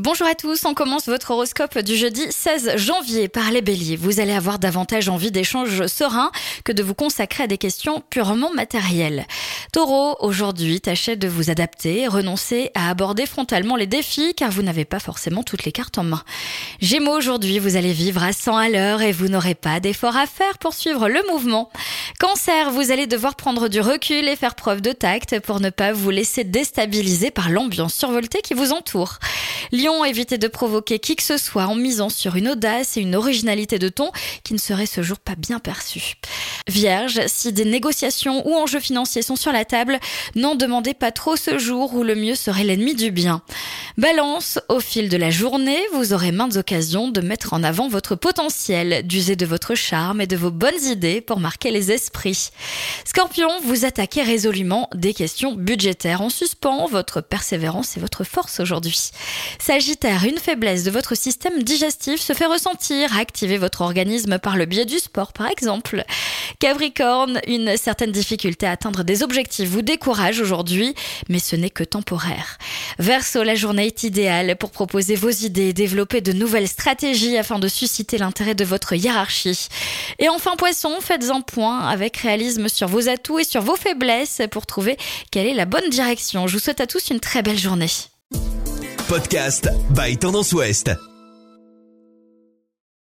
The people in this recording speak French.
Bonjour à tous, on commence votre horoscope du jeudi 16 janvier par les béliers. Vous allez avoir davantage envie d'échanges sereins que de vous consacrer à des questions purement matérielles. Taureau, aujourd'hui, tâchez de vous adapter et renoncez à aborder frontalement les défis car vous n'avez pas forcément toutes les cartes en main. Gémeaux, aujourd'hui, vous allez vivre à 100 à l'heure et vous n'aurez pas d'effort à faire pour suivre le mouvement. Cancer, vous allez devoir prendre du recul et faire preuve de tact pour ne pas vous laisser déstabiliser par l'ambiance survoltée qui vous entoure. Lion, évitez de provoquer qui que ce soit en misant sur une audace et une originalité de ton qui ne serait ce jour pas bien perçue. Vierge, si des négociations ou enjeux financiers sont sur la table, n'en demandez pas trop ce jour où le mieux serait l'ennemi du bien. Balance, au fil de la journée, vous aurez maintes occasions de mettre en avant votre potentiel, d'user de votre charme et de vos bonnes idées pour marquer les esprits. Scorpion, vous attaquez résolument des questions budgétaires en suspens votre persévérance et votre force aujourd'hui. Sagittaire, une faiblesse de votre système digestif se fait ressentir. Activez votre organisme par le biais du sport, par exemple. Capricorne, une certaine difficulté à atteindre des objectifs vous décourage aujourd'hui, mais ce n'est que temporaire. Verseau, la journée est idéale pour proposer vos idées et développer de nouvelles stratégies afin de susciter l'intérêt de votre hiérarchie. Et enfin Poisson, faites un point avec réalisme sur vos atouts et sur vos faiblesses pour trouver quelle est la bonne direction. Je vous souhaite à tous une très belle journée. Podcast by Tendance Ouest.